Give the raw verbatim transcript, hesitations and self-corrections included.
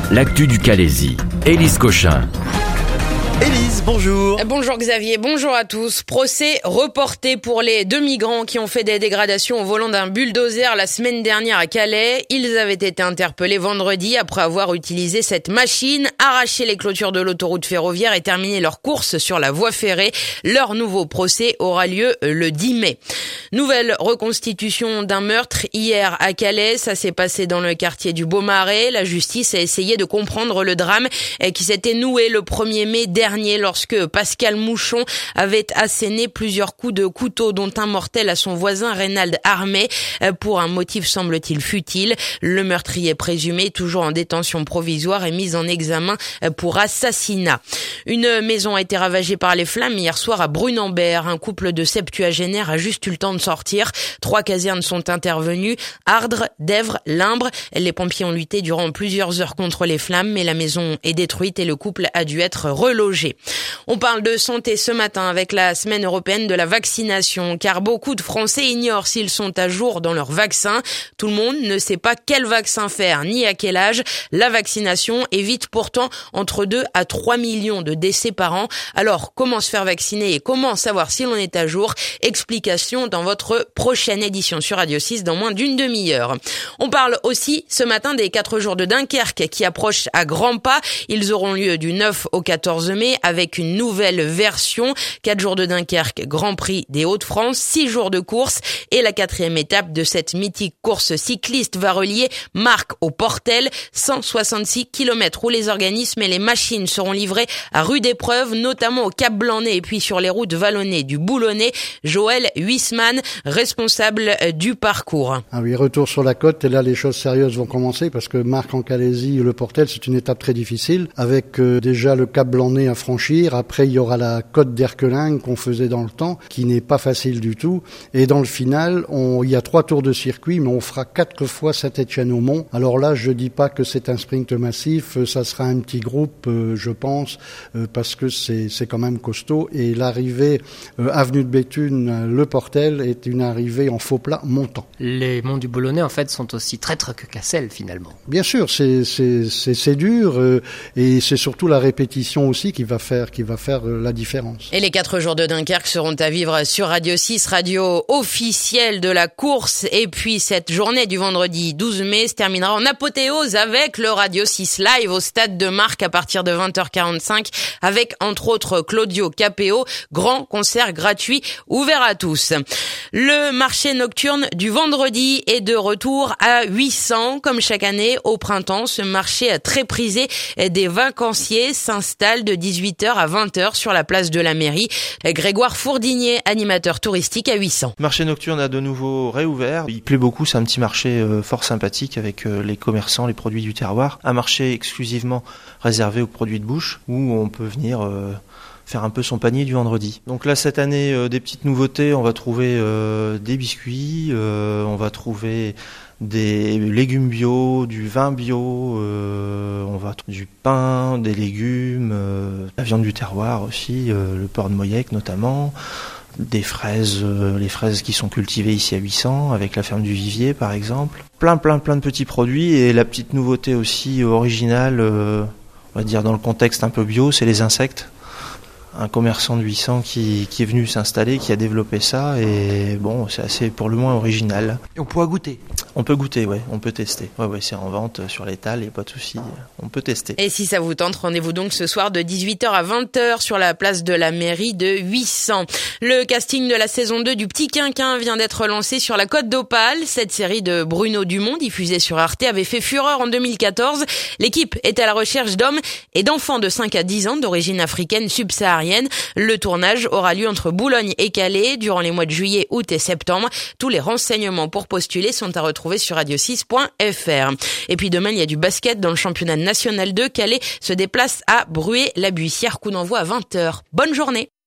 L'actu du Calaisis. Élise Cochin. Élise, bonjour. Bonjour Xavier, bonjour à tous. Procès reporté pour les deux migrants qui ont fait des dégradations au volant d'un bulldozer la semaine dernière à Calais. Ils avaient été interpellés vendredi après avoir utilisé cette machine, arraché les clôtures de l'autoroute ferroviaire et terminé leur course sur la voie ferrée. Leur nouveau procès aura lieu le dix mai. Nouvelle reconstitution d'un meurtre hier à Calais. Ça s'est passé dans le quartier du Beaumarais. La justice a essayé de comprendre le drame qui s'était noué le premier mai dernier lorsque Pascal Mouchon avait asséné plusieurs coups de couteau, dont un mortel à son voisin Reynald Armé, pour un motif semble-t-il futile. Le meurtrier présumé, toujours en détention provisoire, est mis en examen pour assassinat. Une maison a été ravagée par les flammes hier soir à Brunambert. Un couple de septuagénaires a juste eu le temps de sortir. Trois casernes sont intervenues, Ardres, Dèvres, Limbre. Les pompiers ont lutté durant plusieurs heures contre les flammes, mais la maison est détruite et le couple a dû être relogé. On parle de santé ce matin avec la semaine européenne de la vaccination, car beaucoup de Français ignorent s'ils sont à jour dans leur vaccin. Tout le monde ne sait pas quel vaccin faire, ni à quel âge. La vaccination évite pourtant entre deux à trois millions de décès par an. Alors, comment se faire vacciner et comment savoir si l'on est à jour? Explication dans votre prochaine édition sur Radio six dans moins d'une demi-heure. On parle aussi ce matin des quatre jours de Dunkerque qui approchent à grands pas. Ils auront lieu du neuf au quatorze mai avec une nouvelle version. Quatre jours de Dunkerque, Grand Prix des Hauts-de-France, six jours de course et la quatrième étape de cette mythique course cycliste va relier Marcq au Portel, cent soixante-six kilomètres où les organismes et les machines seront livrés à rude épreuve, notamment au Cap Blanc-Nez et puis sur les routes vallonnées du Boulonnais. Joël Huisman, responsable du parcours. Ah oui, retour sur la côte et là les choses sérieuses vont commencer parce que Marcq en Calaisis, le Portel, c'est une étape très difficile avec euh, déjà le Cap Blanc-Nez à franchir. Après, il y aura la côte d'Erquelin qu'on faisait dans le temps, qui n'est pas facile du tout. Et dans le final, on, il y a trois tours de circuit, mais on fera quatre fois Saint-Étienne-au-Mont. Alors là, je dis pas que c'est un sprint massif, ça sera un petit groupe, euh, je pense, euh, parce que c'est, c'est quand même costaud. Et l'arrivée euh, avenue de Béthune, euh, le Portel, est une arrivée en faux plat montant. Les monts du Boulonnais, en fait, sont aussi traîtres que Cassel, finalement. Bien sûr, c'est, c'est, c'est, c'est dur, euh, et c'est surtout la répétition aussi qui va faire, qui va faire la différence. Et les quatre jours de Dunkerque seront à vivre sur Radio six, radio officielle de la course. Et puis cette journée du vendredi douze mai se terminera en apothéose avec le Radio six Live au stade de Marcq à partir de vingt heures quarante-cinq avec entre autres Claudio Capéo. Grand concert gratuit ouvert à tous. Le marché nocturne du vendredi est de retour à huit cents. Comme chaque année au printemps, ce marché très prisé des vacanciers s'installe de dix-huit heures à vingt heures sur la place de la mairie. Grégoire Fourdinier, animateur touristique à huit cents. Marché nocturne a de nouveau réouvert. Il plaît beaucoup, c'est un petit marché euh, fort sympathique avec euh, les commerçants, les produits du terroir. Un marché exclusivement réservé aux produits de bouche où on peut venir euh, faire un peu son panier du vendredi. Donc là, cette année, euh, des petites nouveautés. On va trouver euh, des biscuits, euh, on va trouver des légumes bio, du vin bio, euh, on va trouver du pain, des légumes, euh, la viande du terroir aussi, euh, le porc de Moyec notamment, des fraises, euh, les fraises qui sont cultivées ici à huit cents avec la ferme du Vivier par exemple. Plein plein plein de petits produits et la petite nouveauté aussi originale, euh, on va dire dans le contexte un peu bio, c'est les insectes. Un commerçant de huit cents qui, qui est venu s'installer, qui a développé ça et bon, c'est assez pour le moins original. Et on pourra goûter. On peut goûter, ouais, on peut tester. Ouais, ouais, c'est en vente sur l'étal, il n'y a pas de souci, on peut tester. Et si ça vous tente, rendez-vous donc ce soir de dix-huit heures à vingt heures sur la place de la mairie de huit cents. Le casting de la saison deux du Petit Quinquin vient d'être lancé sur la Côte d'Opale. Cette série de Bruno Dumont, diffusée sur Arte, avait fait fureur en deux mille quatorze. L'équipe est à la recherche d'hommes et d'enfants de cinq à dix ans d'origine africaine subsaharienne. Le tournage aura lieu entre Boulogne et Calais durant les mois de juillet, août et septembre. Tous les renseignements pour postuler sont à retrouver sur radio six point f r. Et puis demain, il y a du basket dans le championnat national deux. Calais se déplace à Bruay-la-Buissière. Coup d'envoi à vingt heures. Bonne journée.